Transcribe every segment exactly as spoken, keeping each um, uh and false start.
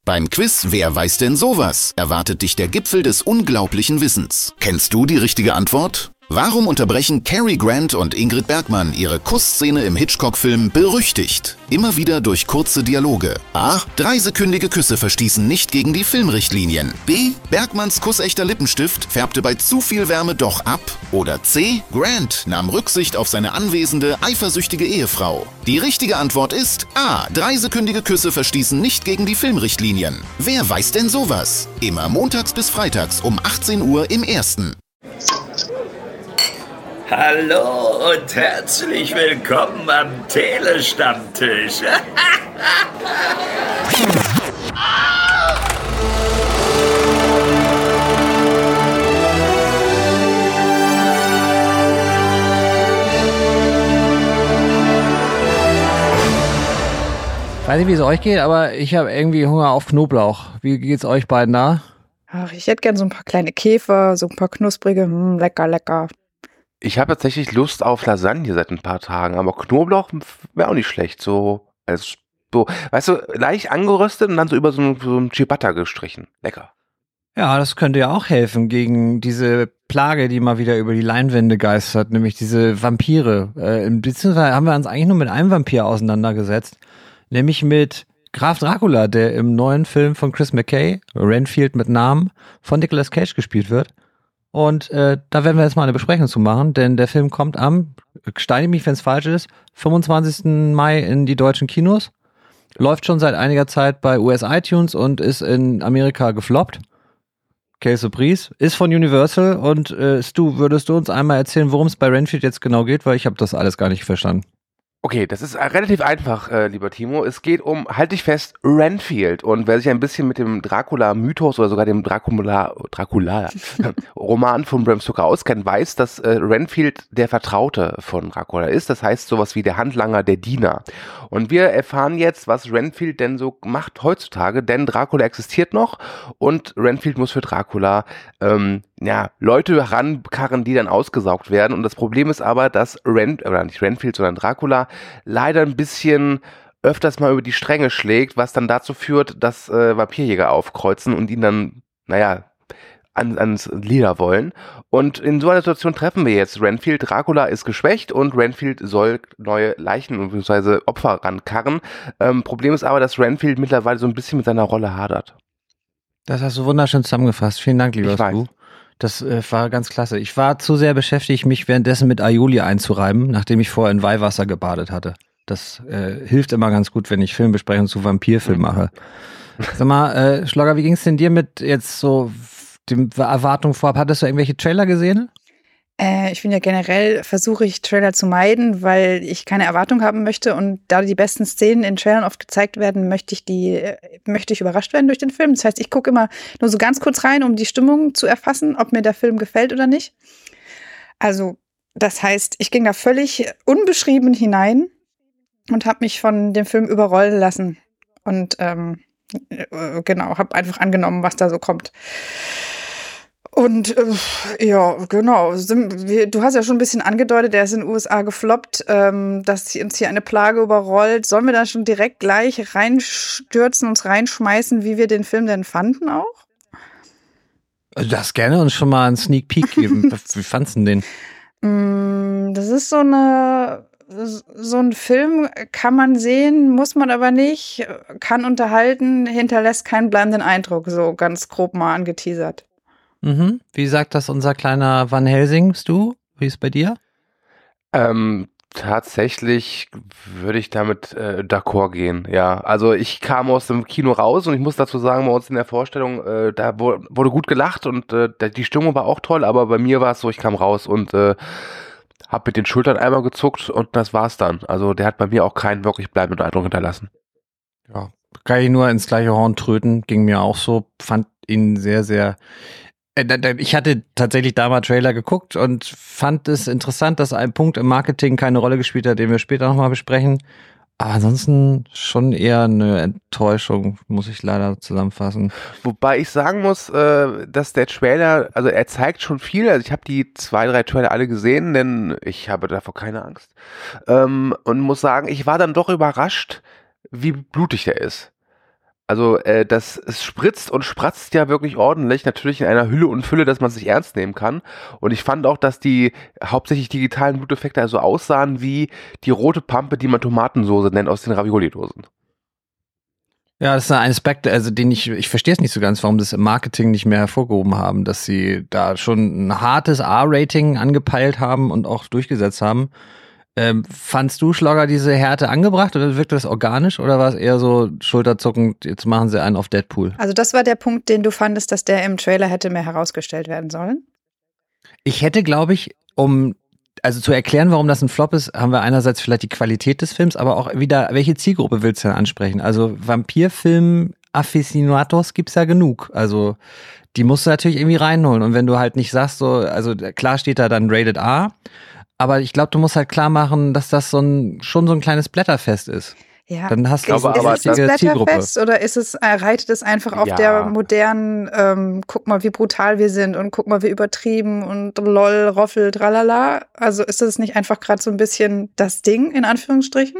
Beim Quiz Wer weiß denn sowas? Erwartet dich der Gipfel des unglaublichen Wissens. Kennst du die richtige Antwort? Warum unterbrechen Cary Grant und Ingrid Bergman ihre Kussszene im Hitchcock-Film berüchtigt? Immer wieder durch kurze Dialoge. A. Dreisekündige Küsse verstießen nicht gegen die Filmrichtlinien. B. Bergmans kussechter Lippenstift färbte bei zu viel Wärme doch ab. Oder C. Grant nahm Rücksicht auf seine anwesende, eifersüchtige Ehefrau. Die richtige Antwort ist A. Dreisekündige Küsse verstießen nicht gegen die Filmrichtlinien. Wer weiß denn sowas? Immer montags bis freitags um achtzehn Uhr im Ersten. Hallo und herzlich willkommen am Telestammtisch. Weiß nicht, wie es euch geht, aber ich habe irgendwie Hunger auf Knoblauch. Wie geht's euch beiden da? Ach, ich hätte gern so ein paar kleine Käfer, so ein paar knusprige, hm, lecker, lecker. Ich habe tatsächlich Lust auf Lasagne seit ein paar Tagen, aber Knoblauch wäre auch nicht schlecht. So, als, so, weißt du, leicht angeröstet und dann so über so ein, so ein Ciabatta gestrichen. Lecker. Ja, das könnte ja auch helfen gegen diese Plage, die mal wieder über die Leinwände geistert, nämlich diese Vampire. Äh, beziehungsweise haben wir uns eigentlich nur mit einem Vampir auseinandergesetzt, nämlich mit Graf Dracula, der im neuen Film von Chris McKay, Renfield mit Namen, von Nicolas Cage gespielt wird. Und äh, da werden wir jetzt mal eine Besprechung zu machen, denn der Film kommt am, steine mich, wenn es falsch ist, fünfundzwanzigsten Mai in die deutschen Kinos. Läuft schon seit einiger Zeit bei U S iTunes und ist in Amerika gefloppt. Quelle Surprise. Ist von Universal und äh, Stu, würdest du uns einmal erzählen, worum es bei Renfield jetzt genau geht, weil ich habe das alles gar nicht verstanden. Okay, das ist relativ einfach, äh, lieber Timo. Es geht um, halt dich fest, Renfield. Und wer sich ein bisschen mit dem Dracula-Mythos oder sogar dem Dracula, Dracula Roman von Bram Stoker auskennt, weiß, dass äh, Renfield der Vertraute von Dracula ist. Das heißt sowas wie der Handlanger, der Diener. Und wir erfahren jetzt, was Renfield denn so macht heutzutage, denn Dracula existiert noch und Renfield muss für Dracula ähm, ja, Leute herankarren, die dann ausgesaugt werden. Und das Problem ist aber, dass Ren, oder nicht Renfield, sondern Dracula leider ein bisschen öfters mal über die Stränge schlägt, was dann dazu führt, dass äh, Vampirjäger aufkreuzen und ihn dann, naja, an, ans Leder wollen. Und in so einer Situation treffen wir jetzt Renfield. Dracula ist geschwächt und Renfield soll neue Leichen bzw. Opfer rankarren. Ähm, Problem ist aber, dass Renfield mittlerweile so ein bisschen mit seiner Rolle hadert. Das hast du wunderschön zusammengefasst. Vielen Dank, lieber Stu. Das äh, war ganz klasse. Ich war zu sehr beschäftigt, mich währenddessen mit Aioli einzureiben, nachdem ich vorher in Weihwasser gebadet hatte. Das äh, hilft immer ganz gut, wenn ich Filmbesprechungen zu Vampirfilmen mache. Sag mal, äh, Schlogger, wie ging es denn dir mit jetzt so den Erwartungen vorab? Hattest du irgendwelche Trailer gesehen? Äh, ich finde ja generell, versuche ich Trailer zu meiden, weil ich keine Erwartung haben möchte und da die besten Szenen in Trailern oft gezeigt werden, möchte ich die, möchte ich überrascht werden durch den Film. Das heißt, ich gucke immer nur so ganz kurz rein, um die Stimmung zu erfassen, ob mir der Film gefällt oder nicht. Also, das heißt, ich ging da völlig unbeschrieben hinein und habe mich von dem Film überrollen lassen und ähm, genau, habe einfach angenommen, was da so kommt. Und äh, ja, genau. Du hast ja schon ein bisschen angedeutet, der ist in den U S A gefloppt, ähm, dass uns hier eine Plage überrollt. Sollen wir da schon direkt gleich reinstürzen, uns reinschmeißen, wie wir den Film denn fanden auch? Also das gerne uns schon mal einen Sneak Peek geben. Wie fandst du den? Das ist so eine, so ein Film, kann man sehen, muss man aber nicht, kann unterhalten, hinterlässt keinen bleibenden Eindruck, so ganz grob mal angeteasert. Mhm. Wie sagt das unser kleiner Van Helsing, Stu? Wie ist es bei dir? Ähm, tatsächlich würde ich damit äh, d'accord gehen, ja. Also ich kam aus dem Kino raus und ich muss dazu sagen, bei uns in der Vorstellung, äh, da wurde, wurde gut gelacht und äh, die Stimmung war auch toll, aber bei mir war es so, ich kam raus und äh, hab mit den Schultern einmal gezuckt und das war's dann. Also der hat bei mir auch keinen wirklich bleibenden Eindruck hinterlassen. Ja, kann ich nur ins gleiche Horn tröten, ging mir auch so, fand ihn sehr, sehr... Ich hatte tatsächlich da mal Trailer geguckt und fand es interessant, dass ein Punkt im Marketing keine Rolle gespielt hat, den wir später nochmal besprechen. Aber ansonsten schon eher eine Enttäuschung, muss ich leider zusammenfassen. Wobei ich sagen muss, äh, dass der Trailer, also er zeigt schon viel. Also ich habe die zwei, drei Trailer alle gesehen, denn ich habe davor keine Angst. Ähm, und muss sagen, ich war dann doch überrascht, wie blutig der ist. Also äh, das es spritzt und spratzt ja wirklich ordentlich, natürlich in einer Hülle und Fülle, dass man sich ernst nehmen kann. Und ich fand auch, dass die hauptsächlich digitalen Bluteffekte also aussahen wie die rote Pampe, die man Tomatensoße nennt aus den Ravioli-Dosen. Ja, das ist ein Aspekt, also den ich, ich verstehe es nicht so ganz, warum das im Marketing nicht mehr hervorgehoben haben, dass sie da schon ein hartes R-Rating angepeilt haben und auch durchgesetzt haben. Ähm, fandst du, Schlogger, diese Härte angebracht oder wirkte das organisch oder war es eher so schulterzuckend, jetzt machen sie einen auf Deadpool? Also das war der Punkt, den du fandest, dass der im Trailer hätte mehr herausgestellt werden sollen? Ich hätte, glaube ich, um also zu erklären, warum das ein Flop ist, haben wir einerseits vielleicht die Qualität des Films, aber auch wieder, welche Zielgruppe willst du denn ansprechen? Also Vampirfilm-Aficionados gibt's ja genug, also die musst du natürlich irgendwie reinholen und wenn du halt nicht sagst, so, also klar steht da dann Rated R, aber ich glaube, du musst halt klar machen, dass das so ein, schon so ein kleines Blätterfest ist. Ja. Dann hast du ist, aber ist aber es das Zielgruppe. Blätterfest oder ist es, äh, reitet es einfach auf Ja. der modernen, ähm, guck mal, wie brutal wir sind und guck mal, wie übertrieben und lol, roffel, tralala. Also ist das nicht einfach gerade so ein bisschen das Ding, in Anführungsstrichen?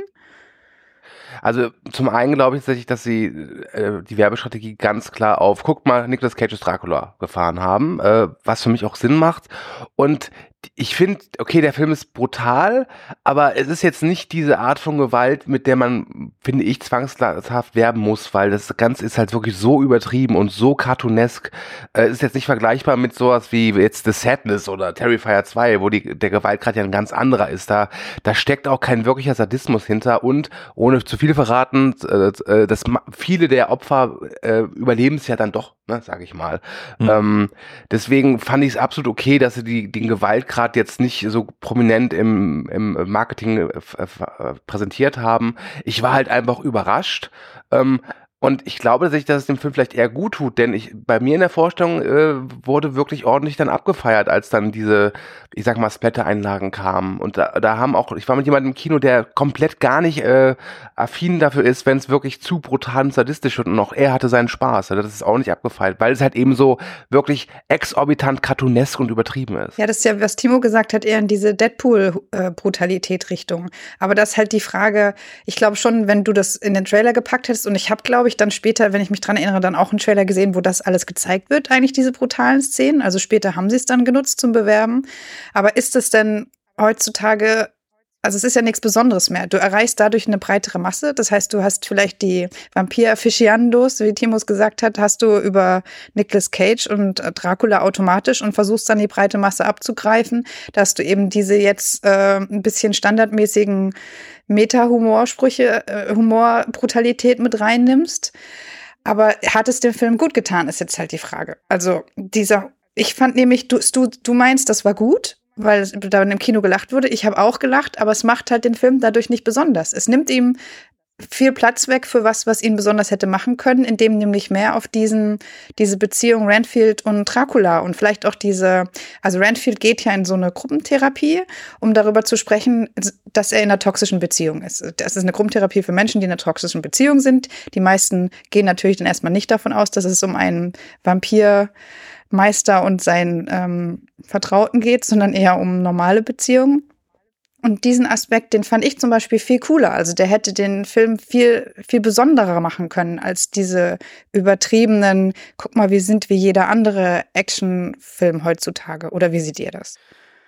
Also zum einen glaube ich tatsächlich, dass sie äh, die Werbestrategie ganz klar auf, guck mal, Nicolas Cage's Dracula gefahren haben, äh, was für mich auch Sinn macht. Und ich finde, okay, der Film ist brutal, aber es ist jetzt nicht diese Art von Gewalt, mit der man, finde ich, zwangshaft werben muss, weil das Ganze ist halt wirklich so übertrieben und so cartoonesk. Es äh, ist jetzt nicht vergleichbar mit sowas wie jetzt The Sadness oder Terrifier zwei, wo die, der Gewaltgrad ja ein ganz anderer ist. Da, da steckt auch kein wirklicher Sadismus hinter und ohne zu viel verraten, äh, dass viele der Opfer äh, überleben es ja dann doch, ne, sag ich mal. Mhm. Ähm, deswegen fand ich es absolut okay, dass sie die, den Gewaltgrad jetzt nicht so prominent im, im Marketing äh, präsentiert haben. Ich war halt einfach überrascht. Ähm, Und ich glaube, dass ich, dass es dem Film vielleicht eher gut tut, denn ich, bei mir in der Vorstellung äh, wurde wirklich ordentlich dann abgefeiert, als dann diese, ich sag mal, Splatter-Einlagen kamen. Und da, da haben auch, ich war mit jemandem im Kino, der komplett gar nicht äh, affin dafür ist, wenn es wirklich zu brutal und sadistisch wird. Und auch er hatte seinen Spaß. Also das ist auch nicht abgefeiert, weil es halt eben so wirklich exorbitant cartoonesk und übertrieben ist. Ja, das ist ja, was Timo gesagt hat, eher in diese Deadpool-Brutalität-Richtung. Aber das ist halt die Frage, ich glaube schon, wenn du das in den Trailer gepackt hättest, und ich habe, glaube ich, dann später, wenn ich mich dran erinnere, dann auch einen Trailer gesehen, wo das alles gezeigt wird, eigentlich diese brutalen Szenen. Also später haben sie es dann genutzt zum Bewerben. Aber ist es denn heutzutage, also es ist ja nichts Besonderes mehr. Du erreichst dadurch eine breitere Masse. Das heißt, du hast vielleicht die Vampir-Aficionados, wie Timos gesagt hat, hast du über Nicolas Cage und Dracula automatisch und versuchst dann die breite Masse abzugreifen, dass du eben diese jetzt äh, ein bisschen standardmäßigen Meta-Humorsprüche, äh, Humorbrutalität mit reinnimmst. Aber hat es dem Film gut getan, ist jetzt halt die Frage. Also dieser, ich fand nämlich, du, du, du meinst, das war gut, weil da im Kino gelacht wurde. Ich habe auch gelacht, aber es macht halt den Film dadurch nicht besonders. Es nimmt ihm viel Platz weg für was, was ihn besonders hätte machen können, indem nämlich mehr auf diesen, diese Beziehung Renfield und Dracula und vielleicht auch diese, also Renfield geht ja in so eine Gruppentherapie, um darüber zu sprechen, dass er in einer toxischen Beziehung ist. Das ist eine Gruppentherapie für Menschen, die in einer toxischen Beziehung sind. Die meisten gehen natürlich dann erstmal nicht davon aus, dass es um einen Vampirmeister und seinen ähm, Vertrauten geht, sondern eher um normale Beziehungen. Und diesen Aspekt, den fand ich zum Beispiel viel cooler. Also der hätte den Film viel, viel besonderer machen können als diese übertriebenen, guck mal, wir sind wie jeder andere Actionfilm heutzutage. Oder wie seht ihr das?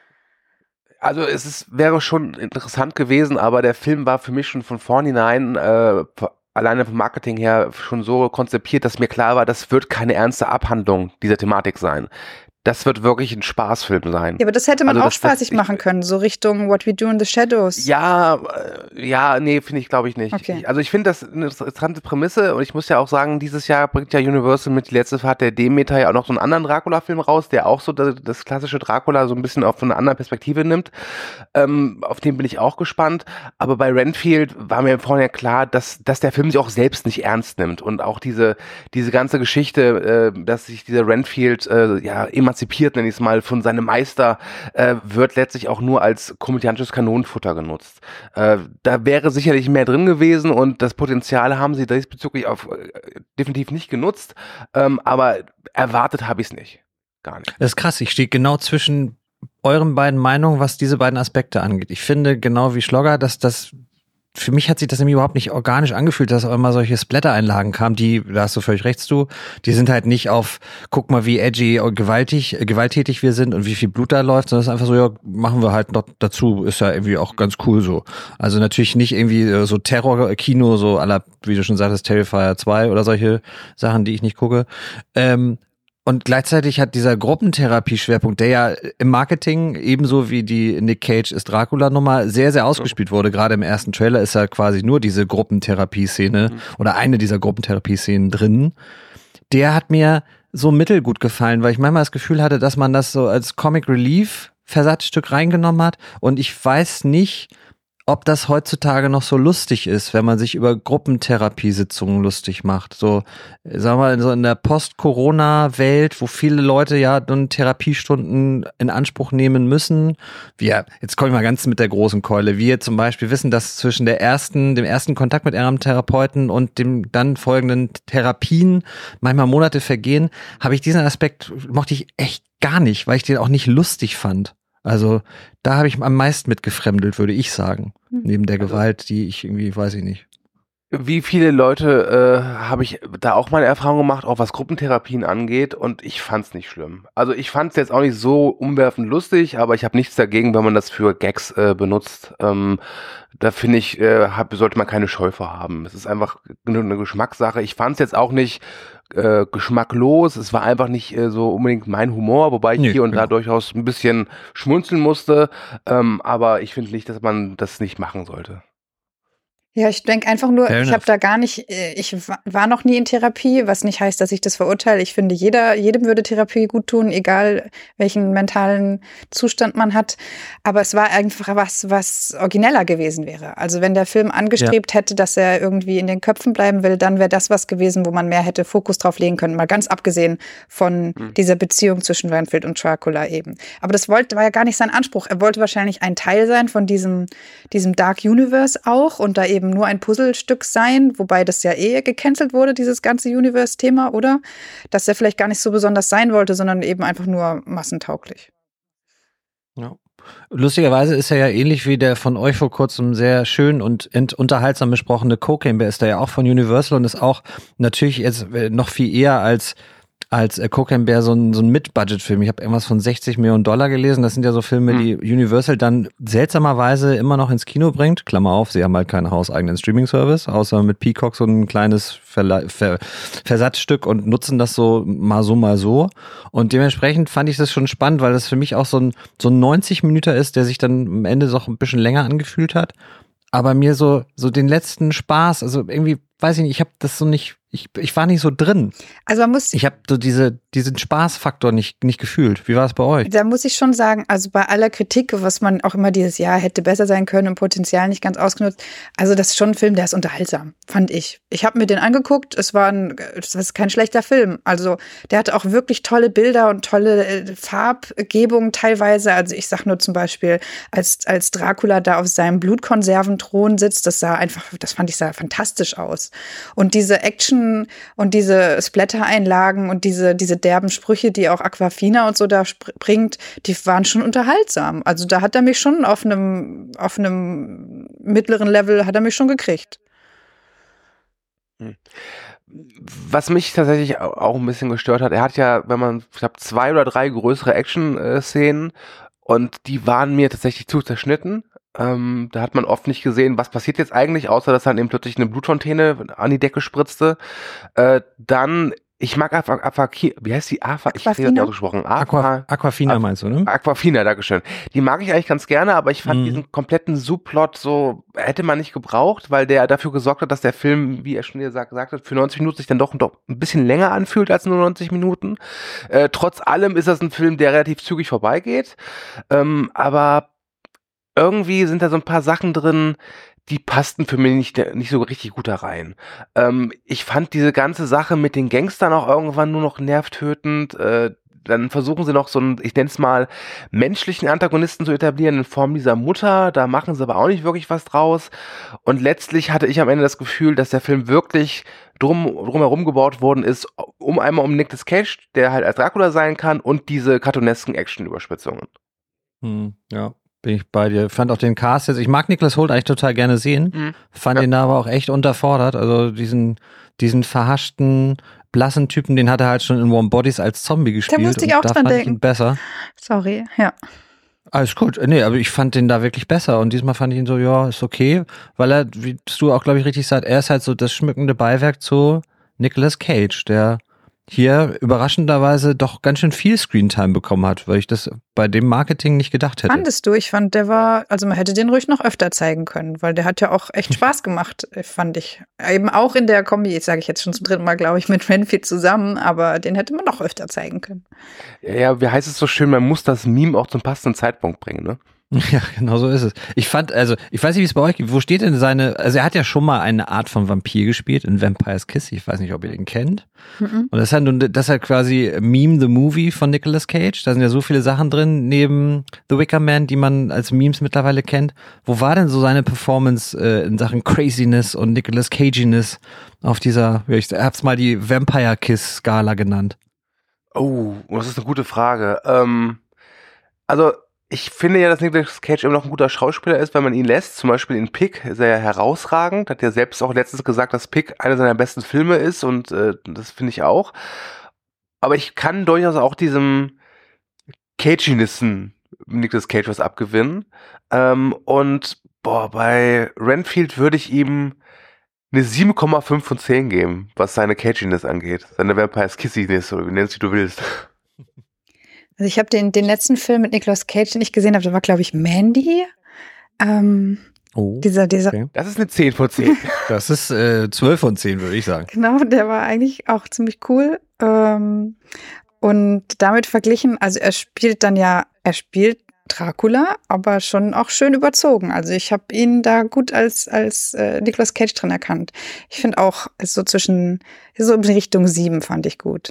Also es ist, wäre schon interessant gewesen, aber der Film war für mich schon von vornherein äh, alleine vom Marketing her schon so konzipiert, dass mir klar war, das wird keine ernste Abhandlung dieser Thematik sein. Das wird wirklich ein Spaßfilm sein. Ja, aber das hätte man also auch das, spaßig das, machen ich, können, so Richtung What We Do in the Shadows. Ja, äh, ja, nee, finde ich, glaube ich nicht. Okay. Ich, also ich finde das eine interessante Prämisse und ich muss ja auch sagen, dieses Jahr bringt ja Universal mit die letzte Fahrt der Demeter ja auch noch so einen anderen Dracula-Film raus, der auch so das, das klassische Dracula so ein bisschen auf eine andere Perspektive nimmt. Ähm, auf den bin ich auch gespannt. Aber bei Renfield war mir vorher klar, dass, dass der Film sich auch selbst nicht ernst nimmt und auch diese, diese ganze Geschichte, äh, dass sich dieser Renfield äh, ja emanzipiert, nenne ich es mal, von seinem Meister, äh, wird letztlich auch nur als komödiantisches Kanonenfutter genutzt. Äh, da wäre sicherlich mehr drin gewesen und das Potenzial haben sie diesbezüglich auf, äh, definitiv nicht genutzt, ähm, aber erwartet habe ich es nicht. Gar nicht. Das ist krass, ich stehe genau zwischen euren beiden Meinungen, was diese beiden Aspekte angeht. Ich finde, genau wie Schlogger, dass das für mich hat sich das nämlich überhaupt nicht organisch angefühlt, dass auch immer solche Splatter-Einlagen kamen, die, da hast du völlig recht, du, die sind halt nicht auf, guck mal, wie edgy und gewaltig, äh, gewalttätig wir sind und wie viel Blut da läuft, sondern es ist einfach so, ja, machen wir halt noch dazu, ist ja irgendwie auch ganz cool so. Also natürlich nicht irgendwie äh, so Terror-Kino, so à la, wie du schon sagtest, Terrifier zwei oder solche Sachen, die ich nicht gucke. Ähm, Und gleichzeitig hat dieser Gruppentherapie-Schwerpunkt, der ja im Marketing ebenso wie die Nick Cage ist Dracula-Nummer sehr, sehr ausgespielt wurde. Gerade im ersten Trailer ist ja quasi nur diese Gruppentherapie-Szene mhm. oder eine dieser Gruppentherapie-Szenen drin. Der hat mir so mittelgut gefallen, weil ich manchmal das Gefühl hatte, dass man das so als Comic Relief Versatzstück reingenommen hat. Und ich weiß nicht, ob das heutzutage noch so lustig ist, wenn man sich über Gruppentherapiesitzungen lustig macht. So, sagen wir mal, so in der Post-Corona-Welt, wo viele Leute ja dann Therapiestunden in Anspruch nehmen müssen. Wir, jetzt komme ich mal ganz mit der großen Keule. Wir zum Beispiel wissen, dass zwischen der ersten, dem ersten Kontakt mit ihrem Therapeuten und dem dann folgenden Therapien manchmal Monate vergehen. Habe ich diesen Aspekt, mochte ich echt gar nicht, weil ich den auch nicht lustig fand. Also da habe ich am meisten mit gefremdelt, würde ich sagen. Mhm. Neben der Gewalt, die ich irgendwie, weiß ich nicht. Wie viele Leute äh, habe ich da auch meine Erfahrung gemacht, auch was Gruppentherapien angeht, und ich fand's nicht schlimm. Also ich fand's jetzt auch nicht so umwerfend lustig, aber ich habe nichts dagegen, wenn man das für Gags äh, benutzt. Ähm, da finde ich, äh, hab, sollte man keine Scheu vor haben. Es ist einfach eine Geschmackssache. Ich fand's jetzt auch nicht äh, geschmacklos. Es war einfach nicht äh, so unbedingt mein Humor, wobei ich nee, hier und genau. da durchaus ein bisschen schmunzeln musste. Ähm, aber ich finde nicht, dass man das nicht machen sollte. Ja, ich denke einfach nur, Fair ich habe da gar nicht, ich war noch nie in Therapie, was nicht heißt, dass ich das verurteile. Ich finde, jeder, jedem würde Therapie gut tun, egal welchen mentalen Zustand man hat. Aber es war einfach was, was origineller gewesen wäre. Also wenn der Film angestrebt ja. hätte, dass er irgendwie in den Köpfen bleiben will, dann wäre das was gewesen, wo man mehr hätte Fokus drauf legen können. Mal ganz abgesehen von mhm. dieser Beziehung zwischen Renfield und Dracula eben. Aber das wollte, war ja gar nicht sein Anspruch. Er wollte wahrscheinlich ein Teil sein von diesem, diesem Dark Universe auch und da eben nur ein Puzzlestück sein, wobei das ja eh gecancelt wurde, dieses ganze Universe-Thema, oder? Dass er vielleicht gar nicht so besonders sein wollte, sondern eben einfach nur massentauglich. Ja. Lustigerweise ist er ja ähnlich wie der von euch vor kurzem sehr schön und ent- unterhaltsam besprochene Cocaine Bear, ist er ja auch von Universal und ist auch natürlich jetzt noch viel eher als als äh, Cocaine Bear so ein, so ein Mid-Budget-Film. Ich habe irgendwas von sechzig Millionen Dollar gelesen. Das sind ja so Filme, hm. die Universal dann seltsamerweise immer noch ins Kino bringt. Klammer auf, sie haben halt keinen hauseigenen Streaming-Service, außer mit Peacock so ein kleines Verla- Ver- Versatzstück und nutzen das so mal so, mal so. Und dementsprechend fand ich das schon spannend, weil das für mich auch so ein, so ein neunzig-Minüter ist, der sich dann am Ende so ein bisschen länger angefühlt hat. Aber mir so, so den letzten Spaß, also irgendwie, weiß ich nicht, ich habe das so nicht, ich, ich war nicht so drin. Also man muss. Ich habe so diese, diesen Spaßfaktor nicht, nicht gefühlt. Wie war es bei euch? Da muss ich schon sagen, also bei aller Kritik, was man auch immer dieses Jahr hätte besser sein können und Potenzial nicht ganz ausgenutzt, also das ist schon ein Film, der ist unterhaltsam, fand ich. Ich habe mir den angeguckt, es war ein, das ist kein schlechter Film. Also der hatte auch wirklich tolle Bilder und tolle Farbgebung teilweise. Also ich sag nur zum Beispiel, als, als Dracula da auf seinem Blutkonserventhron sitzt, das sah einfach, das fand ich sah fantastisch aus. Und diese Action und diese Splatter-Einlagen und diese, diese derben Sprüche, die auch Awkwafina und so da sp- bringt, die waren schon unterhaltsam. Also da hat er mich schon auf einem, auf einem mittleren Level hat er mich schon gekriegt. Was mich tatsächlich auch ein bisschen gestört hat, er hat ja, wenn man, ich glaube, zwei oder drei größere Action-Szenen und die waren mir tatsächlich zu zerschnitten. Ähm, da hat man oft nicht gesehen, was passiert jetzt eigentlich, außer dass dann eben plötzlich eine Blutfontäne an die Decke spritzte. Äh, dann, ich mag Aqua, Aqua, wie heißt die? Aqua, ich habe nicht ausgesprochen. Aqua, Awkwafina Aqu, meinst du, ne? Awkwafina, dankeschön. Die mag ich eigentlich ganz gerne, aber ich fand mm. diesen kompletten Subplot so, hätte man nicht gebraucht, weil der dafür gesorgt hat, dass der Film, wie er schon gesagt, gesagt hat, für neunzig Minuten sich dann doch, doch ein bisschen länger anfühlt als nur neunzig Minuten. Äh, trotz allem ist das ein Film, der relativ zügig vorbeigeht. Ähm, aber irgendwie sind da so ein paar Sachen drin, die passten für mich nicht, nicht so richtig gut da rein. Ähm, ich fand diese ganze Sache mit den Gangstern auch irgendwann nur noch nervtötend. Äh, dann versuchen sie noch so einen, ich nenne es mal, menschlichen Antagonisten zu etablieren in Form dieser Mutter. Da machen sie aber auch nicht wirklich was draus. Und letztlich hatte ich am Ende das Gefühl, dass der Film wirklich drum drumherum gebaut worden ist, um einmal um Nicolas Cage, der halt als Dracula sein kann, und diese cartoonesken Action-Überspitzungen. Hm, ja. bin ich bei dir. Fand auch den Cast jetzt, ich mag Nicholas Hoult eigentlich total gerne sehen, mhm. fand ja. ihn da aber auch echt unterfordert, also diesen, diesen verhaschten, blassen Typen, den hat er halt schon in Warm Bodies als Zombie gespielt. Da musste ich auch da dran fand denken. Ich ihn besser. Sorry, ja. Alles gut. Nee, aber ich fand den da wirklich besser und diesmal fand ich ihn so, ja, ist okay, weil er, wie du auch, glaube ich, richtig sagst, er ist halt so das schmückende Beiwerk zu Nicolas Cage, der hier überraschenderweise doch ganz schön viel Screentime bekommen hat, weil ich das bei dem Marketing nicht gedacht hätte. Fandest du? Ich fand, der war, also man hätte den ruhig noch öfter zeigen können, weil der hat ja auch echt Spaß gemacht, fand ich. Eben auch in der Kombi, jetzt sage ich jetzt schon zum dritten Mal, glaube ich, mit Renfield zusammen, aber den hätte man noch öfter zeigen können. Ja, wie heißt es so schön, man muss das Meme auch zum passenden Zeitpunkt bringen, ne? Ja, genau so ist es. Ich fand, also, ich weiß nicht, wie es bei euch gibt. Wo steht denn seine, also er hat ja schon mal eine Art von Vampir gespielt in Vampire's Kiss. Ich weiß nicht, ob ihr den kennt. Mhm. Und das ist halt, das ist halt quasi Meme the Movie von Nicolas Cage. Da sind ja so viele Sachen drin, neben The Wicker Man, die man als Memes mittlerweile kennt. Wo war denn so seine Performance äh, in Sachen Craziness und Nicolas Caginess auf dieser, ich hab's mal die Vampire Kiss Skala genannt? Oh, das ist eine gute Frage. Ähm, also, ich finde ja, dass Nicolas Cage immer noch ein guter Schauspieler ist, wenn man ihn lässt. Zum Beispiel in Pig ist er ja herausragend. Hat ja selbst auch letztens gesagt, dass Pig einer seiner besten Filme ist und äh, das finde ich auch. Aber ich kann durchaus auch diesem Caginissen Nicolas Cage was abgewinnen. Ähm, und boah, bei Renfield würde ich ihm eine sieben Komma fünf von zehn geben, was seine Caginess angeht. Seine Vampire's Kissiness, oder wie nennst du, wie du willst. Also ich habe den, den letzten Film mit Nicolas Cage, den ich gesehen habe, da war, glaube ich, Mandy. Ähm, oh, dieser, dieser. Okay. Das ist eine zehn von zehn. Das ist äh, zwölf von zehn, würde ich sagen. Genau, der war eigentlich auch ziemlich cool. Ähm, und damit verglichen, also er spielt dann ja, er spielt Dracula, aber schon auch schön überzogen. Also ich habe ihn da gut als als äh, Nicolas Cage drin erkannt. Ich finde auch, so zwischen, so in Richtung sieben fand ich gut.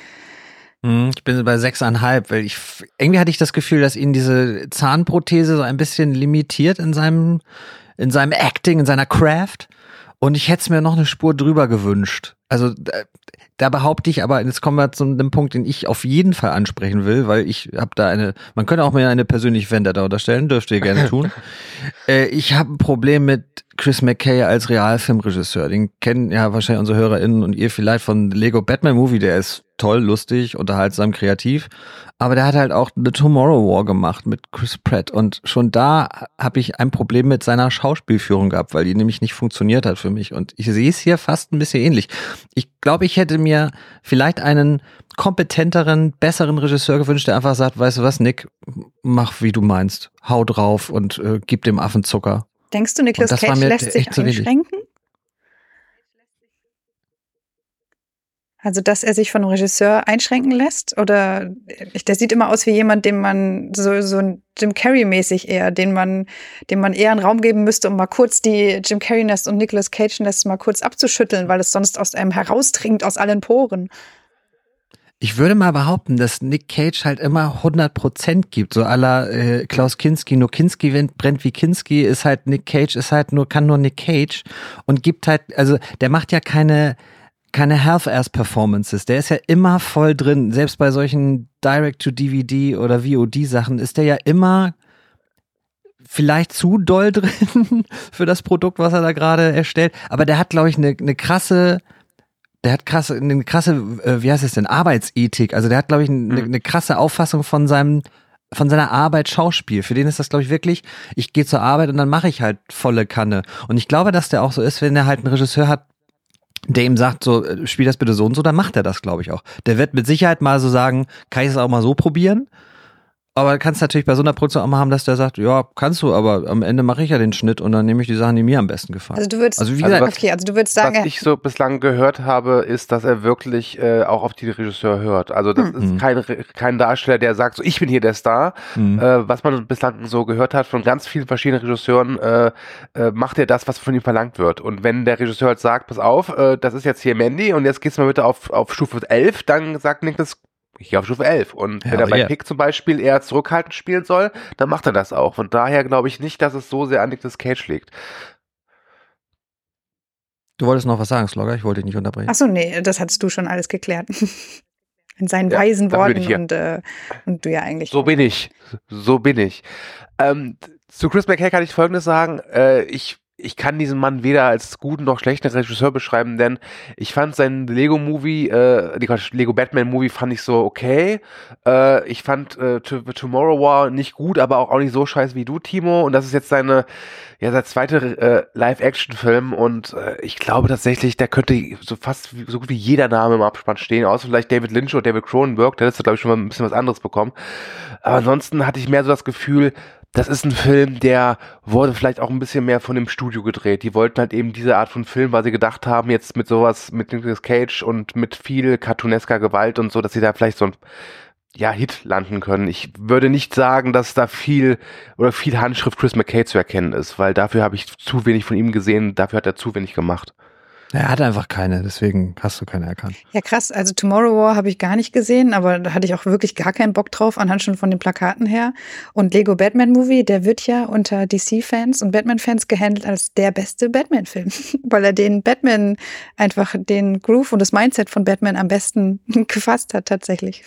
Ich bin bei sechseinhalb, weil ich, irgendwie hatte ich das Gefühl, dass ihn diese Zahnprothese so ein bisschen limitiert in seinem, in seinem Acting, in seiner Craft. Und ich hätte es mir noch eine Spur drüber gewünscht. Also da, da behaupte ich aber, jetzt kommen wir zu einem Punkt, den ich auf jeden Fall ansprechen will, weil ich habe da eine, man könnte auch mir eine persönliche Vendetta unterstellen, dürft ihr gerne tun. äh, ich habe ein Problem mit Chris McKay als Realfilmregisseur. Den kennen ja wahrscheinlich unsere HörerInnen und ihr vielleicht von Lego Batman Movie, der ist toll, lustig, unterhaltsam, kreativ. Aber der hat halt auch The Tomorrow War gemacht mit Chris Pratt. Und schon da habe ich ein Problem mit seiner Schauspielführung gehabt, weil die nämlich nicht funktioniert hat für mich. Und ich sehe es hier fast ein bisschen ähnlich. Ich glaube, ich hätte mir vielleicht einen kompetenteren, besseren Regisseur gewünscht, der einfach sagt, weißt du was, Nick, mach wie du meinst. Hau drauf und äh, gib dem Affen Zucker. Denkst du, Nicolas Cage lässt sich einschränken? Also, dass er sich von einem Regisseur einschränken lässt? Oder der sieht immer aus wie jemand, dem man so, so ein Jim Carrey-mäßig eher, den man, dem man eher einen Raum geben müsste, um mal kurz die Jim Carrey-Nest und Nicolas Cage-Nest mal kurz abzuschütteln, weil es sonst aus einem herausdringt, aus allen Poren. Ich würde mal behaupten, dass Nick Cage halt immer hundert Prozent gibt, so à la äh, Klaus Kinski, nur Kinski brennt wie Kinski, ist halt Nick Cage, ist halt nur, kann nur Nick Cage und gibt halt, also der macht ja keine keine Half-Ass-Performances, der ist ja immer voll drin, selbst bei solchen Direct-to-D V D oder V O D-Sachen ist der ja immer vielleicht zu doll drin für das Produkt, was er da gerade erstellt, aber der hat, glaube ich, eine ne krasse Der hat krasse, eine krasse, äh, wie heißt es denn, Arbeitsethik. Also der hat, glaube ich, eine ne krasse Auffassung von seinem, von seiner Arbeit Schauspiel. Für den ist das, glaube ich, wirklich, ich gehe zur Arbeit und dann mache ich halt volle Kanne. Und ich glaube, dass der auch so ist, wenn er halt einen Regisseur hat, der ihm sagt, so, spiel das bitte so und so, dann macht er das, glaube ich, auch. Der wird mit Sicherheit mal so sagen, kann ich es auch mal so probieren? Aber kannst natürlich bei so einer Produktion auch mal haben, dass der sagt, ja, kannst du, aber am Ende mache ich ja den Schnitt und dann nehme ich die Sachen, die mir am besten gefallen. Also du würdest, also wie also gesagt, was, okay, also du würdest sagen, was ich so bislang gehört habe, ist, dass er wirklich äh, auch auf die Regisseur hört. Also das mhm. ist kein, kein Darsteller, der sagt, so ich bin hier der Star. Mhm. Äh, was man bislang so gehört hat von ganz vielen verschiedenen Regisseuren, äh, äh, macht er das, was von ihm verlangt wird. Und wenn der Regisseur halt sagt, pass auf, äh, das ist jetzt hier Mandy und jetzt gehst du mal bitte auf, auf Stufe elf, dann sagt Nick, ich gehe auf Stufe elf. Und ja, wenn er bei yeah. Pig zum Beispiel eher zurückhaltend spielen soll, dann macht er das auch. Von daher glaube ich nicht, dass es so sehr an Nicolas Cage liegt. Du wolltest noch was sagen, Slogger? Ich wollte dich nicht unterbrechen. Ach so, nee, das hattest du schon alles geklärt. In seinen Ja, weisen dafür bin Worten ich hier. und, äh, und du ja eigentlich. So bin ich. So bin ich. Ähm, zu Chris McKay kann ich Folgendes sagen. Äh, ich, ich kann diesen Mann weder als guten noch schlechten Regisseur beschreiben, denn ich fand seinen Lego-Movie, äh, die Lego-Batman-Movie fand ich so okay. Äh, ich fand äh, Tomorrow War nicht gut, aber auch, auch nicht so scheiße wie du, Timo. Und das ist jetzt seine, ja, sein zweiter äh, Live-Action-Film. Und äh, ich glaube tatsächlich, der könnte so fast wie, so gut wie jeder Name im Abspann stehen, außer vielleicht David Lynch oder David Cronenberg. Der hättest du, glaube ich, schon mal ein bisschen was anderes bekommen. Aber ansonsten hatte ich mehr so das Gefühl, das ist ein Film, der wurde vielleicht auch ein bisschen mehr von dem Studio gedreht. Die wollten halt eben diese Art von Film, weil sie gedacht haben, jetzt mit sowas, mit Nicolas Cage und mit viel cartoonesker Gewalt und so, dass sie da vielleicht so ein, ja, Hit landen können. Ich würde nicht sagen, dass da viel oder viel Handschrift Chris McKay zu erkennen ist, weil dafür habe ich zu wenig von ihm gesehen, dafür hat er zu wenig gemacht. Er hat einfach keine, deswegen hast du keine erkannt. Ja, krass. Also Tomorrow War habe ich gar nicht gesehen, aber da hatte ich auch wirklich gar keinen Bock drauf, anhand schon von den Plakaten her. Und Lego Batman Movie, der wird ja unter D C-Fans und Batman-Fans gehandelt als der beste Batman-Film, weil er den Batman einfach den Groove und das Mindset von Batman am besten gefasst hat, tatsächlich.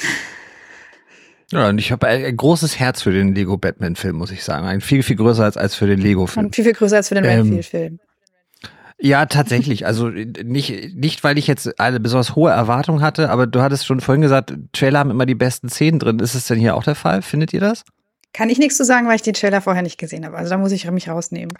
Ja, und ich habe ein, ein großes Herz für den Lego Batman-Film, muss ich sagen. Ein viel, viel größer als, als für den Lego-Film. Und viel, viel größer als für den Ähm, Renfield-Film. Ja, tatsächlich. Also nicht, nicht, weil ich jetzt eine besonders hohe Erwartung hatte, aber du hattest schon vorhin gesagt, Trailer haben immer die besten Szenen drin. Ist es denn hier auch der Fall? Findet ihr das? Kann ich nichts zu sagen, weil ich den Trailer vorher nicht gesehen habe. Also da muss ich mich rausnehmen.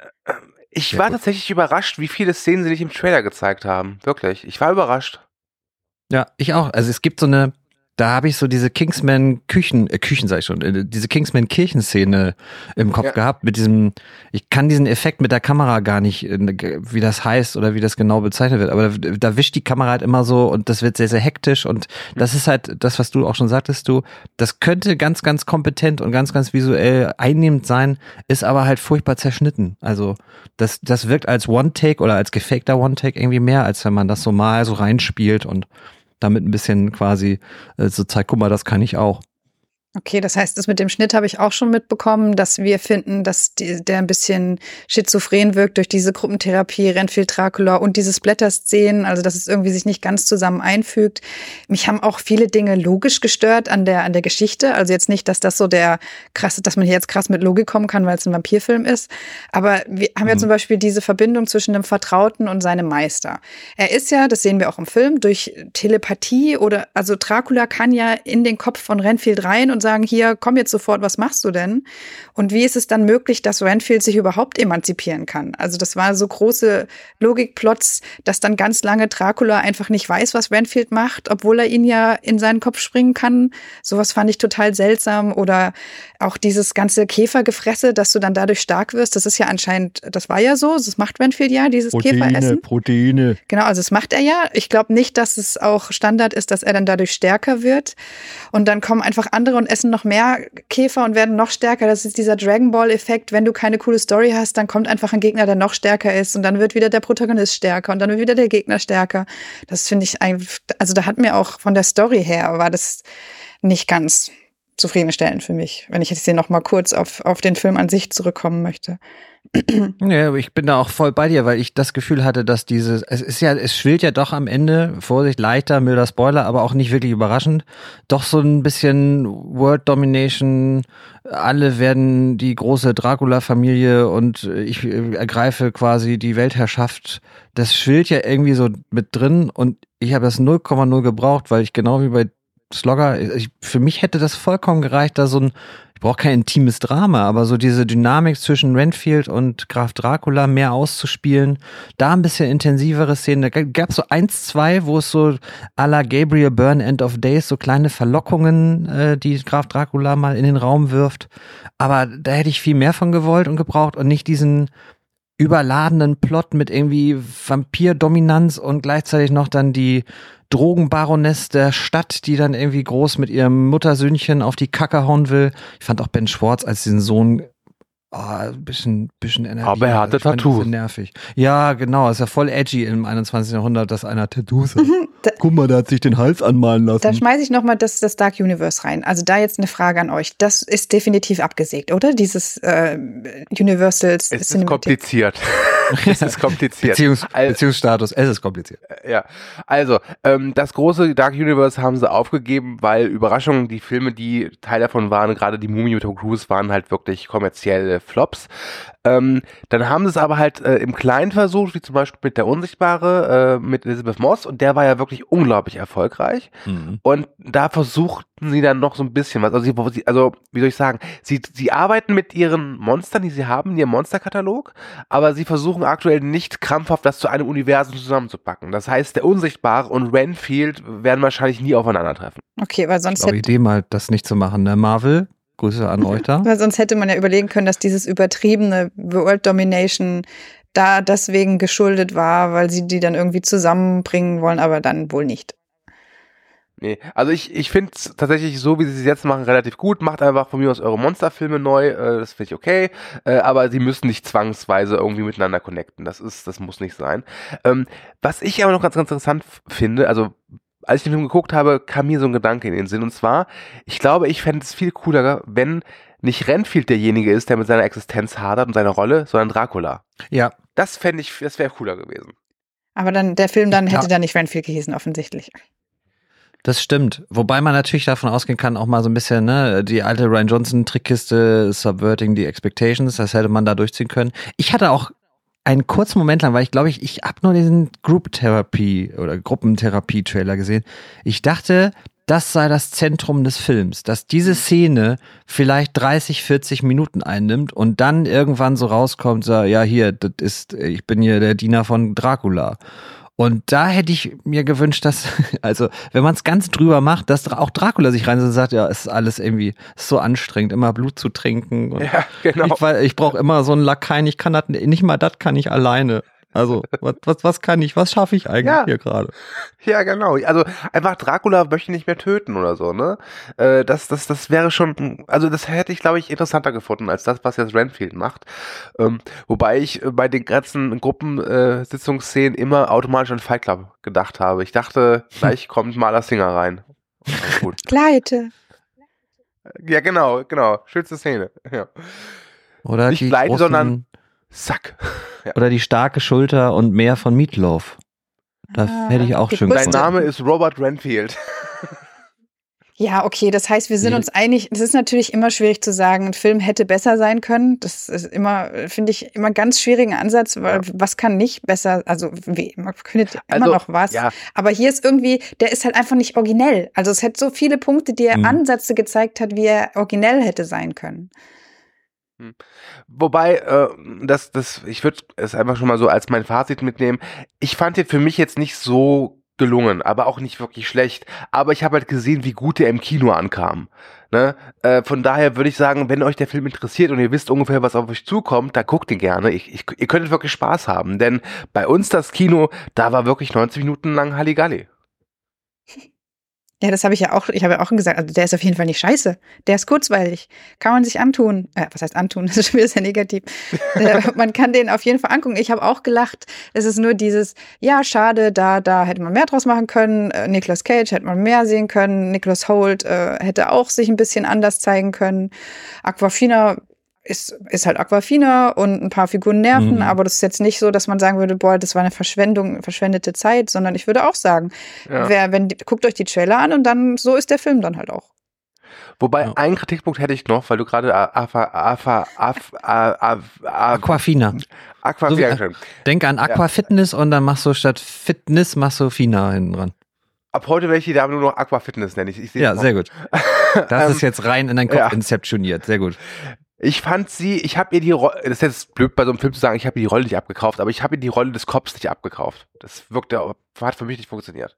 Ich Ja, war gut. tatsächlich überrascht, wie viele Szenen sie nicht im Trailer gezeigt haben. Wirklich. Ich war überrascht. Ja, ich auch. Also es gibt so eine, da habe ich so diese Kingsman-Küchen, äh, Küchen sag ich schon, äh, diese Kingsman-Kirchenszene im Kopf Ja. gehabt mit diesem, ich kann diesen Effekt mit der Kamera gar nicht, äh, wie das heißt oder wie das genau bezeichnet wird, aber da, da wischt die Kamera halt immer so und das wird sehr, sehr hektisch und das ist halt das, was du auch schon sagtest, du, das könnte ganz, ganz kompetent und ganz, ganz visuell einnehmend sein, ist aber halt furchtbar zerschnitten. Also das, das wirkt als One-Take oder als gefakter One-Take irgendwie mehr, als wenn man das so mal so reinspielt und damit ein bisschen quasi äh, so zeigt, guck mal, das kann ich auch. Okay, das heißt, das mit dem Schnitt habe ich auch schon mitbekommen, dass wir finden, dass die, der ein bisschen schizophren wirkt durch diese Gruppentherapie, Renfield Dracula und diese Splatter-Szenen, also dass es irgendwie sich nicht ganz zusammen einfügt. Mich haben auch viele Dinge logisch gestört an der an der Geschichte, also jetzt nicht, dass das so der krasse, dass man hier jetzt krass mit Logik kommen kann, weil es ein Vampirfilm ist, aber wir haben ja Mhm. zum Beispiel diese Verbindung zwischen dem Vertrauten und seinem Meister. Er ist ja, das sehen wir auch im Film, durch Telepathie oder, also Dracula kann ja in den Kopf von Renfield rein und sagen, hier, komm jetzt sofort, was machst du denn? Und wie ist es dann möglich, dass Renfield sich überhaupt emanzipieren kann? Also das war so große Logikplots, dass dann ganz lange Dracula einfach nicht weiß, was Renfield macht, obwohl er ihn ja in seinen Kopf springen kann. Sowas fand ich total seltsam. Oder auch dieses ganze Käfergefresse, dass du dann dadurch stark wirst. Das ist ja anscheinend, das war ja so, das macht Renfield ja, dieses Käferessen. Proteine. Genau, also das macht er ja. Ich glaube nicht, dass es auch Standard ist, dass er dann dadurch stärker wird. Und dann kommen einfach andere und essen noch mehr Käfer und werden noch stärker. Das ist dieser Dragon Ball-Effekt. Wenn du keine coole Story hast, dann kommt einfach ein Gegner, der noch stärker ist. Und dann wird wieder der Protagonist stärker und dann wird wieder der Gegner stärker. Das finde ich einfach, also da hat mir auch von der Story her, war das nicht ganz zufriedenstellend für mich, wenn ich jetzt hier noch mal kurz auf, auf den Film an sich zurückkommen möchte. Ja, ich bin da auch voll bei dir, weil ich das Gefühl hatte, dass dieses, es ist ja, es schwillt ja doch am Ende, Vorsicht, leichter, milder Spoiler, aber auch nicht wirklich überraschend, doch so ein bisschen World Domination, alle werden die große Dracula-Familie und ich ergreife quasi die Weltherrschaft. Das schwillt ja irgendwie so mit drin und ich habe das null Komma null gebraucht, weil ich genau wie bei Slogger, ich, für mich hätte das vollkommen gereicht, da so ein, ich brauche kein intimes Drama, aber so diese Dynamik zwischen Renfield und Graf Dracula mehr auszuspielen, da ein bisschen intensivere Szenen, da gab es so eins, zwei, wo es so à la Gabriel Byrne End of Days so kleine Verlockungen, äh, die Graf Dracula mal in den Raum wirft, aber da hätte ich viel mehr von gewollt und gebraucht und nicht diesen überladenen Plot mit irgendwie Vampirdominanz und gleichzeitig noch dann die Drogenbaroness der Stadt, die dann irgendwie groß mit ihrem Muttersöhnchen auf die Kacke hauen will. Ich fand auch Ben Schwartz als diesen Sohn Oh, ein bisschen, bisschen Energie. Aber er hatte Ich fand Tattoos. ein bisschen nervig. Ja, genau. Ist ja voll edgy im einundzwanzigsten Jahrhundert, dass einer Tattoos hat. Da, Guck mal, der hat sich den Hals anmalen lassen. da schmeiße ich nochmal das, das Dark Universe rein. Also da jetzt eine Frage an euch. Das ist definitiv abgesägt, oder? Dieses äh, Universal Es ist Cinematic. kompliziert. Es ist kompliziert. Beziehungs Al- Beziehungsstatus, es ist kompliziert. Ja, also ähm, das große Dark Universe haben sie aufgegeben, weil Überraschung, die Filme, die Teil davon waren, gerade die Mumie mit Tom Cruise, waren halt wirklich kommerzielle Flops. Ähm, dann haben sie es aber halt äh, im Kleinen versucht, wie zum Beispiel mit Der Unsichtbare, äh, mit Elizabeth Moss, und der war ja wirklich unglaublich erfolgreich. Mhm. Und da versuchten sie dann noch so ein bisschen was. Also, sie, also wie soll ich sagen, sie, sie arbeiten mit ihren Monstern, die sie haben, in ihrem Monsterkatalog, aber sie versuchen aktuell nicht krampfhaft das zu einem Universum zusammenzupacken. Das heißt, Der Unsichtbare und Renfield werden wahrscheinlich nie aufeinandertreffen. Okay, weil sonst Aber hätte, Idee mal, das nicht zu machen, ne? Marvel, Grüße an euch da. weil sonst hätte man ja überlegen können, dass dieses übertriebene World Domination da deswegen geschuldet war, weil sie die dann irgendwie zusammenbringen wollen, aber dann wohl nicht. Nee, also ich, ich finde es tatsächlich so, wie sie es jetzt machen, relativ gut. Macht einfach von mir aus eure Monsterfilme neu, äh, das finde ich okay, äh, aber sie müssen nicht zwangsweise irgendwie miteinander connecten. Das ist, das muss nicht sein. Ähm, was ich aber noch ganz, ganz interessant f- finde, also als ich den Film geguckt habe, kam mir so ein Gedanke in den Sinn, und zwar, ich glaube, ich fände es viel cooler, wenn nicht Renfield derjenige ist, der mit seiner Existenz hadert und seiner Rolle, sondern Dracula. Ja, Das fände ich, das wäre cooler gewesen. Aber dann der Film dann Ja. hätte dann nicht Renfield gehießen, offensichtlich. das stimmt. Wobei man natürlich davon ausgehen kann, auch mal so ein bisschen, ne, die alte Ryan Johnson-Trickkiste, Subverting the Expectations, das hätte man da durchziehen können. Ich hatte auch einen kurzen Moment lang, weil ich glaube, ich, ich habe nur diesen Group-Therapie oder Gruppentherapie-Trailer gesehen. Ich dachte, das sei das Zentrum des Films, dass diese Szene vielleicht dreißig, vierzig Minuten einnimmt und dann irgendwann so rauskommt, so, ja, hier, das ist, ich bin hier der Diener von Dracula. Und da hätte ich mir gewünscht, dass, also, wenn man es ganz drüber macht, dass auch Dracula sich rein und sagt, ja, es ist alles irgendwie ist so anstrengend, immer Blut zu trinken. Und Ja, genau. ich, weil ich brauche immer so einen Lakaien, ich kann das, nicht mal das kann ich alleine. Also, was, was, was kann ich, was schaffe ich eigentlich Ja. hier gerade? Ja, genau. Also einfach Dracula möchte nicht mehr töten oder so, ne? Äh, das, das, das wäre schon, also das hätte ich, glaube ich, interessanter gefunden als das, was jetzt Renfield macht. Ähm, wobei ich äh, bei den ganzen Gruppensitzungsszenen äh, Sitzungsszenen immer automatisch an Fight Club gedacht habe. Ich dachte, gleich kommt Marla Singer rein. Alles gut. Gleite. Ja, genau, genau. Schönste Szene. Ja. Oder Nicht die Leid, großen, sondern Sack. Ja. oder die starke Schulter und mehr von Meatloaf. Das Ah, hätte ich auch die schön Brüste. Sein gefunden. Name ist Robert Renfield. Ja, okay, das heißt, wir sind Ja. uns einig. Es ist natürlich immer schwierig zu sagen, ein Film hätte besser sein können. Das ist immer, finde ich, immer ganz schwierigen Ansatz, weil Ja. was kann nicht besser, also wie, man findet ja immer Also, noch was. ja. Aber hier ist irgendwie, der ist halt einfach nicht originell. Also es hat so viele Punkte, die er Mhm. Ansätze gezeigt hat, wie er originell hätte sein können. Wobei, äh, das, das, ich würde es einfach schon mal so als mein Fazit mitnehmen. Ich fand den für mich jetzt nicht so gelungen, aber auch nicht wirklich schlecht. Aber ich habe halt gesehen, wie gut der im Kino ankam. Ne? Äh, von daher würde ich sagen, wenn euch der Film interessiert und ihr wisst ungefähr, was auf euch zukommt, dann guckt ihn gerne. Ich, ich, ihr könntet wirklich Spaß haben, denn bei uns das Kino, da war wirklich neunzig Minuten lang Halligalli. Ja, das habe ich ja auch, ich habe ja auch gesagt, also der ist auf jeden Fall nicht scheiße. Der ist kurzweilig. Kann man sich antun. Äh, was heißt antun? Das ist schon wieder sehr negativ. äh, man kann den auf jeden Fall angucken. Ich habe auch gelacht. Es ist nur dieses, ja, schade, da, da hätte man mehr draus machen können. Äh, Nicolas Cage hätte man mehr sehen können. Nicholas Hoult äh, hätte auch sich ein bisschen anders zeigen können. Aquafina ist, ist halt Aquafina und ein paar Figuren nerven, Mhm. aber das ist jetzt nicht so, dass man sagen würde, boah, das war eine Verschwendung, verschwendete Zeit, sondern ich würde auch sagen, Ja. wer, wenn, guckt euch die Trailer an und dann, so ist der Film dann halt auch. Wobei, Ja. einen Kritikpunkt hätte ich noch, weil du gerade Afa, Afa, Af, Af, Aquafina. Aqua, So wie- ja, schön. Denk an Aquafitness und dann machst du statt Fitness machst du Fina hinten dran. Ab heute werde ich die Dame nur noch Aqua Fitness nennen. Ich, ich sehe Ja, es sehr gut. Das Ähm, ist jetzt rein in deinen Kopf ja. inceptioniert. Sehr gut. Ich fand sie, ich habe ihr die Rolle, das ist jetzt blöd bei so einem Film zu sagen, ich habe ihr die Rolle nicht abgekauft, aber ich habe ihr die Rolle des Cops nicht abgekauft. Das wirkte, hat für mich nicht funktioniert.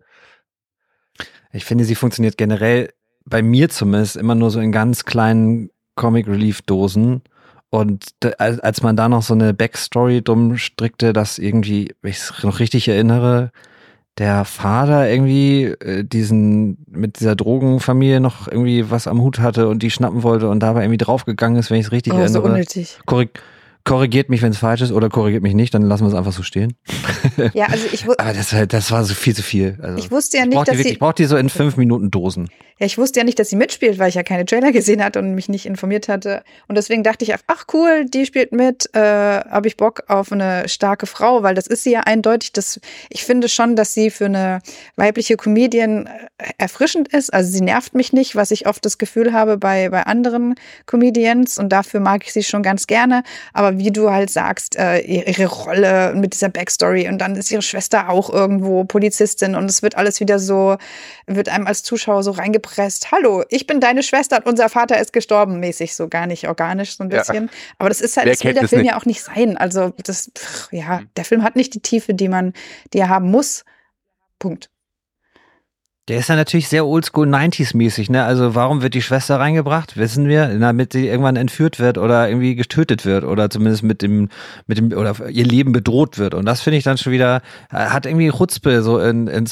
Ich finde, sie funktioniert generell bei mir zumindest immer nur so in ganz kleinen Comic Relief Dosen. Und da, als als man da noch so eine Backstory drum strickte, dass irgendwie, wenn ich es noch richtig erinnere, der Vater irgendwie äh, diesen mit dieser Drogenfamilie noch irgendwie was am Hut hatte und die schnappen wollte und dabei irgendwie draufgegangen ist, wenn ich es richtig Oh, erinnere. so unnötig. Korrekt. Korrigiert mich, wenn es falsch ist, oder korrigiert mich nicht, dann lassen wir es einfach so stehen. Ja, also ich, wu- Aber das, das war so viel zu viel. Also, ich wusste ja ich nicht, brauch die dass wirklich, sie, ich brauche die so in fünf Minuten Dosen. ja, ich wusste ja nicht, dass sie mitspielt, weil ich ja keine Trailer gesehen hatte und mich nicht informiert hatte. Und deswegen dachte ich, ach cool, die spielt mit, äh, habe ich Bock auf eine starke Frau, weil das ist sie ja eindeutig. Das, ich finde schon, dass sie für eine weibliche Comedian erfrischend ist. Also sie nervt mich nicht, was ich oft das Gefühl habe bei, bei anderen Comedians, und dafür mag ich sie schon ganz gerne. Aber wie du halt sagst, äh, ihre Rolle mit dieser Backstory, und dann ist ihre Schwester auch irgendwo Polizistin und es wird alles wieder so, wird einem als Zuschauer so reingepresst. Hallo, ich bin deine Schwester und unser Vater ist gestorben, mäßig, so gar nicht organisch so ein bisschen. Ja. Aber das ist halt, Wer das will kennt der das Film nicht? ja auch nicht sein. Also das, pff, ja, der Film hat nicht die Tiefe, die man, die er haben muss. Punkt. Der ist ja natürlich sehr oldschool neunziger-mäßig, ne? Also warum wird die Schwester reingebracht? Wissen wir, damit sie irgendwann entführt wird oder irgendwie getötet wird oder zumindest mit dem, mit dem, oder ihr Leben bedroht wird. Und das finde ich dann schon wieder, hat irgendwie Chutzpe so in, in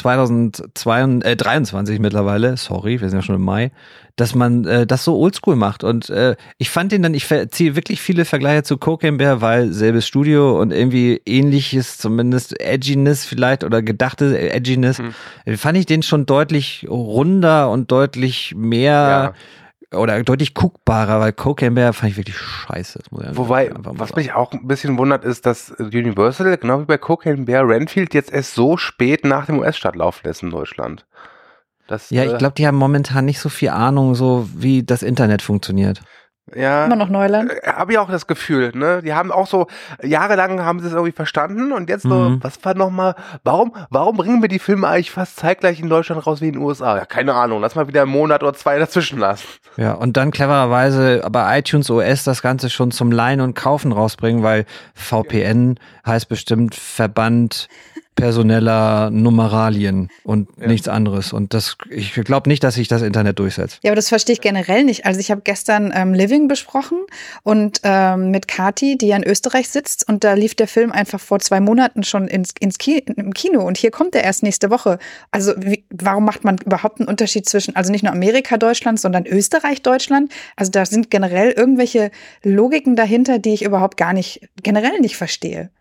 zweitausenddreiundzwanzig mittlerweile, sorry, wir sind ja schon im Mai, dass man äh, das so oldschool macht. Und äh, ich fand den dann, ich ziehe wirklich viele Vergleiche zu Cocaine Bear, weil selbes Studio und irgendwie ähnliches, zumindest Edginess vielleicht oder gedachte Edginess, mhm. fand ich den schon deutlich runder und deutlich mehr ja. oder deutlich guckbarer, weil Cocaine Bear fand ich wirklich scheiße. Das muss ich Wobei, was mich auch ein bisschen wundert, ist, dass Universal, genau wie bei Cocaine Bear, Renfield jetzt erst so spät nach dem U S-Start laufen lässt in Deutschland. Das, ja, ich glaube, die haben momentan nicht so viel Ahnung, so wie das Internet funktioniert. Ja, immer noch Neuland. Äh, habe ich auch das Gefühl, ne? Die haben auch so, jahrelang haben sie es irgendwie verstanden und jetzt so, Mhm. was war nochmal, warum, warum bringen wir die Filme eigentlich fast zeitgleich in Deutschland raus wie in den U S A? Ja, keine Ahnung, lass mal wieder einen Monat oder zwei dazwischen lassen. Ja, und dann clevererweise bei iTunes O S das Ganze schon zum Leihen und Kaufen rausbringen, weil V P N heißt bestimmt Verband personeller Numeralien und ja. nichts anderes. Und das, ich glaube nicht, dass sich das Internet durchsetzt. Ja, aber das verstehe ich generell nicht. Also ich habe gestern ähm, Living besprochen und ähm, mit Kati, die ja in Österreich sitzt, und da lief der Film einfach vor zwei Monaten schon ins, ins Ki- im Kino und hier kommt er erst nächste Woche. Also wie, warum macht man überhaupt einen Unterschied zwischen, also nicht nur Amerika, Deutschland, sondern Österreich, Deutschland? Also da sind generell irgendwelche Logiken dahinter, die ich überhaupt gar nicht, generell nicht verstehe.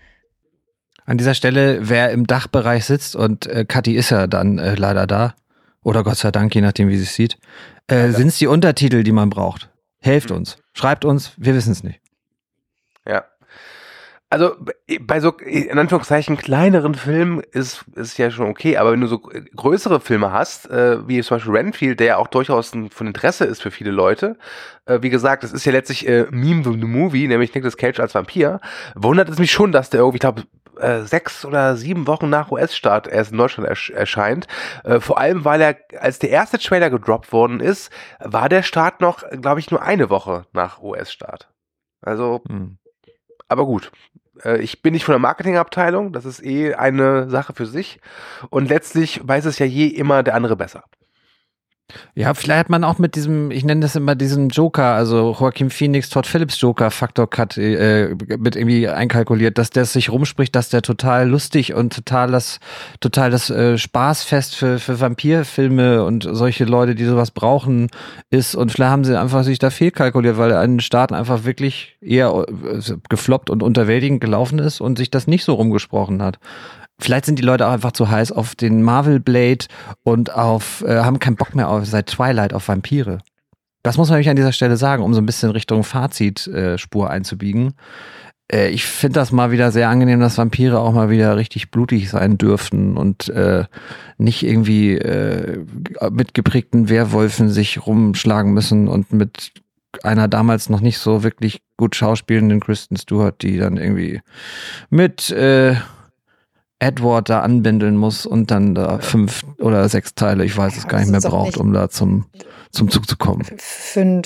An dieser Stelle, wer im Dachbereich sitzt, und äh, Kathi ist ja dann äh, leider da, oder Gott sei Dank, je nachdem, wie sie es sieht, äh, sind es die Untertitel, die man braucht. Helft uns, schreibt uns, wir wissen es nicht. Ja. Also bei so, in Anführungszeichen, kleineren Filmen ist ist ja schon okay, aber wenn du so größere Filme hast, äh, wie zum Beispiel Renfield, der ja auch durchaus ein, von Interesse ist für viele Leute, äh, wie gesagt, das ist ja letztlich äh, Meme the Movie, nämlich Nicolas Cage als Vampir, wundert es mich schon, dass der irgendwie, ich glaube, äh, sechs oder sieben Wochen nach U S-Start erst in Deutschland ersch- erscheint, äh, vor allem, weil er, als der erste Trailer gedroppt worden ist, war der Start noch, glaube ich, nur eine Woche nach U S-Start. Also, hm. aber gut. Ich bin nicht von der Marketingabteilung, das ist eh eine Sache für sich. Und letztlich weiß es ja je immer der andere besser. Ja, vielleicht hat man auch mit diesem, ich nenne das immer diesen Joker, also Joaquin Phoenix, Todd Phillips Joker Faktor Cut äh, mit irgendwie einkalkuliert, dass der sich rumspricht, dass der total lustig und total das, total das äh, Spaßfest für, für Vampirfilme und solche Leute, die sowas brauchen, ist. Und vielleicht haben sie einfach sich da fehlkalkuliert, weil er an den Start einfach wirklich eher äh, gefloppt und unterwältigend gelaufen ist und sich das nicht so rumgesprochen hat. Vielleicht sind die Leute auch einfach zu heiß auf den Marvel Blade und auf äh, haben keinen Bock mehr auf seit Twilight auf Vampire. Das muss man nämlich an dieser Stelle sagen, um so ein bisschen Richtung Fazitspur äh, einzubiegen. Äh, ich finde das mal wieder sehr angenehm, dass Vampire auch mal wieder richtig blutig sein dürften und äh, nicht irgendwie äh, mit geprägten Werwölfen sich rumschlagen müssen und mit einer damals noch nicht so wirklich gut schauspielenden Kristen Stewart, die dann irgendwie mit äh, Edward da anbindeln muss und dann da fünf oder sechs Teile, ich weiß es gar nicht mehr, braucht, um da zum, zum Zug zu kommen. Fünf,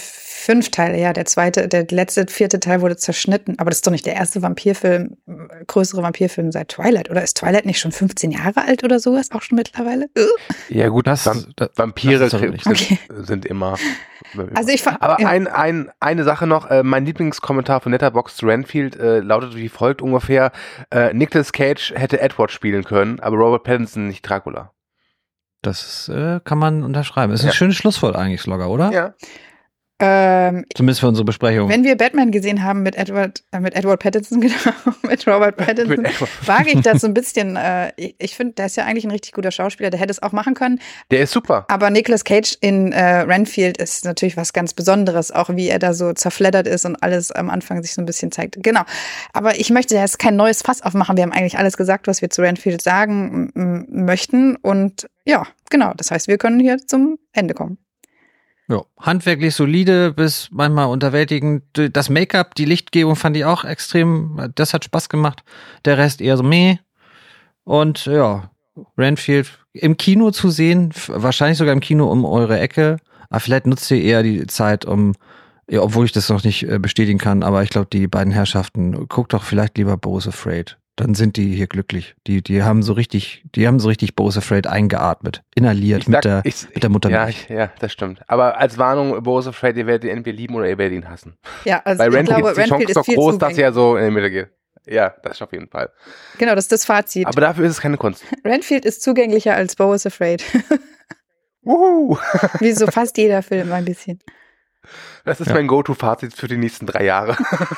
Fünf Teile, ja. Der zweite, der letzte, vierte Teil wurde zerschnitten. Aber das ist doch nicht der erste Vampirfilm, größere Vampirfilm seit Twilight. Oder ist Twilight nicht schon fünfzehn Jahre alt oder sowas? Auch schon mittlerweile? Ja gut, das, das Vampire das sind, okay. sind immer... Also ich fand, Aber ja. ein, ein, eine Sache noch, äh, mein Lieblingskommentar von Letterboxd zu Renfield äh, lautet wie folgt ungefähr, äh, Nicolas Cage hätte Edward spielen können, aber Robert Pattinson nicht Dracula. Das äh, kann man unterschreiben. Ist ein Ja. schönes Schlusswort eigentlich, Slogger, oder? Ja. Ähm, Zumindest für unsere Besprechung. Wenn wir Batman gesehen haben mit Edward, äh, mit Edward Pattinson, genau, mit Robert Pattinson, Mit Edward. wage ich das so ein bisschen, äh, ich, ich finde, der ist ja eigentlich ein richtig guter Schauspieler, der hätte es auch machen können. Der ist super. Aber Nicolas Cage in äh, Renfield ist natürlich was ganz Besonderes, auch wie er da so zerfleddert ist und alles am Anfang sich so ein bisschen zeigt. Genau. Aber ich möchte jetzt kein neues Fass aufmachen. Wir haben eigentlich alles gesagt, was wir zu Renfield sagen m- möchten. Und ja, genau. Das heißt, wir können hier zum Ende kommen. Ja, handwerklich solide bis manchmal unterwältigend. Das Make-up, die Lichtgebung fand ich auch extrem, das hat Spaß gemacht. Der Rest eher so meh. Und ja, Renfield im Kino zu sehen, wahrscheinlich sogar im Kino um eure Ecke. Aber vielleicht nutzt ihr eher die Zeit, um, ja, obwohl ich das noch nicht bestätigen kann, aber ich glaube, die beiden Herrschaften, guckt doch vielleicht lieber Bo's Afraid. Dann sind die hier glücklich. Die, die haben so richtig, die haben so richtig Bo's Afraid eingeatmet, inhaliert Ich mit sag, der, ich, mit der Mutter. Ja, ich, ja, das stimmt. Aber als Warnung, Bo's Afraid, ihr werdet ihn entweder lieben oder ihr werdet ihn hassen. Ja, also Bei ich Renfield glaube, ist die Renfield Chance ist doch viel groß, dass zugänglich. er so in die Mitte geht. Ja, das ist auf jeden Fall. Genau, das ist das Fazit. Aber dafür ist es keine Kunst. Renfield ist zugänglicher als Bo's Afraid. Uhu. Wie so fast jeder Film ein bisschen. Das ist Ja. mein Go-To-Fazit für die nächsten drei Jahre.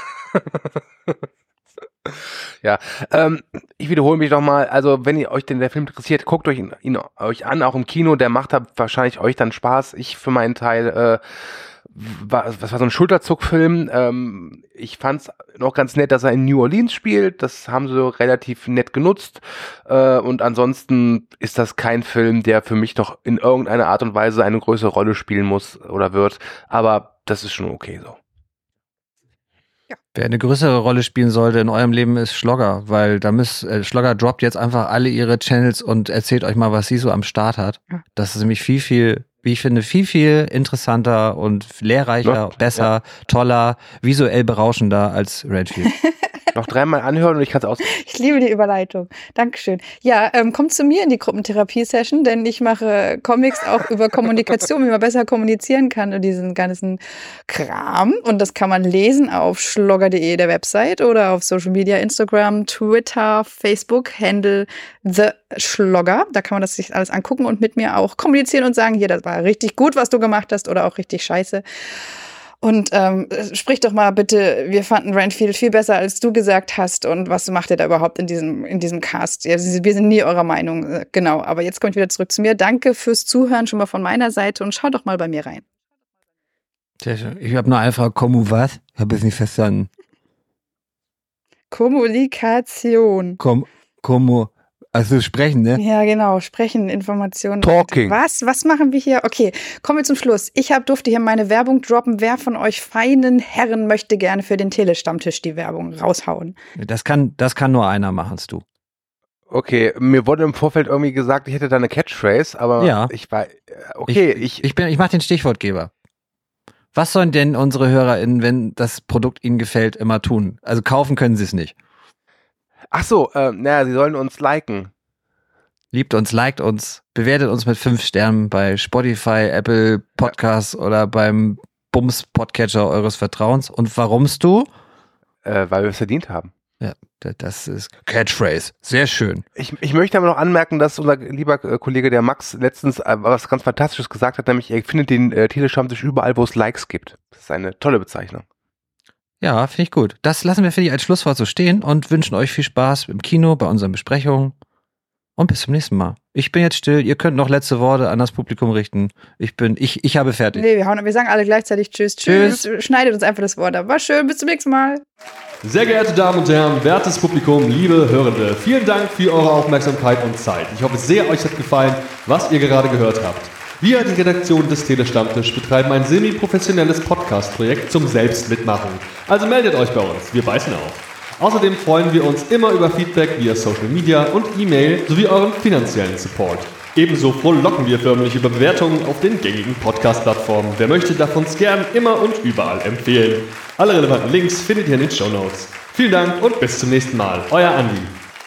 Ja, ähm, ich wiederhole mich nochmal, also wenn ihr euch denn der Film interessiert, guckt euch ihn, ihn euch an, auch im Kino, der macht da wahrscheinlich euch dann Spaß. Ich für meinen Teil, äh, war, was war so ein Schulterzuckfilm, ähm, ich fand's noch ganz nett, dass er in New Orleans spielt, das haben sie relativ nett genutzt, äh, und ansonsten ist das kein Film, der für mich noch in irgendeiner Art und Weise eine größere Rolle spielen muss oder wird, aber das ist schon okay so. Wer eine größere Rolle spielen sollte in eurem Leben ist Schlogger, weil da müsst, äh, Schlogger droppt jetzt einfach alle ihre Channels und erzählt euch mal, was sie so am Start hat. Ja. Das ist nämlich viel, viel, wie ich finde, viel, viel interessanter und lehrreicher, Ja. besser, Ja. toller, visuell berauschender als Renfield. Noch dreimal anhören und ich kann es aus. Ich liebe die Überleitung. Dankeschön. Ja, ähm, kommt zu mir in die Gruppentherapie-Session, denn ich mache Comics auch über Kommunikation, wie man besser kommunizieren kann und diesen ganzen Kram. Und das kann man lesen auf schlogger punkt de, der Website, oder auf Social Media, Instagram, Twitter, Facebook, Handle The Schlogger. Da kann man das sich alles angucken und mit mir auch kommunizieren und sagen, hier, das war richtig gut, was du gemacht hast, oder auch richtig scheiße. Und ähm, sprich doch mal bitte, wir fanden Renfield viel besser, als du gesagt hast. Und was macht ihr da überhaupt in diesem, in diesem Cast? Ja, wir sind nie eurer Meinung. Genau, aber jetzt komme ich wieder zurück zu mir. Danke fürs Zuhören schon mal von meiner Seite und schaut doch mal bei mir rein. Sehr schön. Ich habe nur eine Frage, Kommu was? Ich habe es nicht verstanden. Kommunikation. Kom, Kommu, also sprechen, ne? Ja, genau. Sprechen, Informationen. Talking. Was? Was machen wir hier? Okay, kommen wir zum Schluss. Ich hab, durfte hier meine Werbung droppen. Wer von euch feinen Herren möchte gerne für den Telestammtisch die Werbung raushauen? Das kann, das kann nur einer machen, du. Okay, mir wurde im Vorfeld irgendwie gesagt, ich hätte da eine Catchphrase, aber Ja. ich war, okay, ich, ich, ich, bin, ich mache den Stichwortgeber. Was sollen denn unsere HörerInnen, wenn das Produkt ihnen gefällt, immer tun? Also kaufen können sie es nicht. ach so, äh, naja, sie sollen uns liken. Liebt uns, liked uns, bewertet uns mit fünf Sternen bei Spotify, Apple Podcasts oder beim Bums-Podcatcher eures Vertrauens. Und warumst du? Äh, weil wir es verdient haben. Ja, das ist Catchphrase. Sehr schön. Ich, ich möchte aber noch anmerken, dass unser lieber äh, Kollege, der Max, letztens äh, was ganz Fantastisches gesagt hat, nämlich er findet den äh, Telestammtisch überall, wo es Likes gibt. Das ist eine tolle Bezeichnung. Ja, finde ich gut. Das lassen wir für dich als Schlusswort so stehen und wünschen euch viel Spaß im Kino, bei unseren Besprechungen. Und bis zum nächsten Mal. Ich bin jetzt still. Ihr könnt noch letzte Worte an das Publikum richten. Ich bin, ich, ich habe fertig. Nee, wir, hauen, wir sagen alle gleichzeitig Tschüss, Tschüss. Tschüss. Schneidet uns einfach das Wort ab. War schön, bis zum nächsten Mal. Sehr geehrte Damen und Herren, wertes Publikum, liebe Hörende, vielen Dank für eure Aufmerksamkeit und Zeit. Ich hoffe sehr, euch hat gefallen, was ihr gerade gehört habt. Wir, die Redaktion des Telestammtisch, betreiben ein semi-professionelles Podcast-Projekt zum Selbstmitmachen. Also meldet euch bei uns, wir beißen auf. Außerdem freuen wir uns immer über Feedback via Social Media und E-Mail sowie euren finanziellen Support. Ebenso frohlocken wir förmlich über Bewertungen auf den gängigen Podcast-Plattformen. Wer möchte, darf uns gern immer und überall empfehlen. Alle relevanten Links findet ihr in den Shownotes. Vielen Dank und bis zum nächsten Mal. Euer Andi.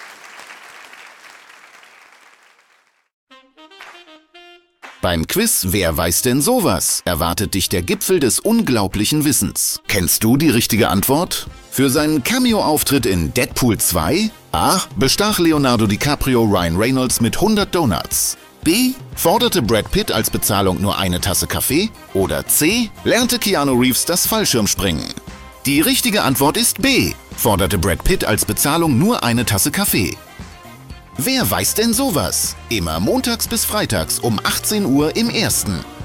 Beim Quiz Wer weiß denn sowas? Erwartet dich der Gipfel des unglaublichen Wissens. Kennst du die richtige Antwort? Für seinen Cameo-Auftritt in Deadpool zwei? A. Bestach Leonardo DiCaprio Ryan Reynolds mit hundert Donuts. B. Forderte Brad Pitt als Bezahlung nur eine Tasse Kaffee? Oder C. Lernte Keanu Reeves das Fallschirmspringen? Die richtige Antwort ist B. Forderte Brad Pitt als Bezahlung nur eine Tasse Kaffee. Wer weiß denn sowas? Immer montags bis freitags um achtzehn Uhr im Ersten.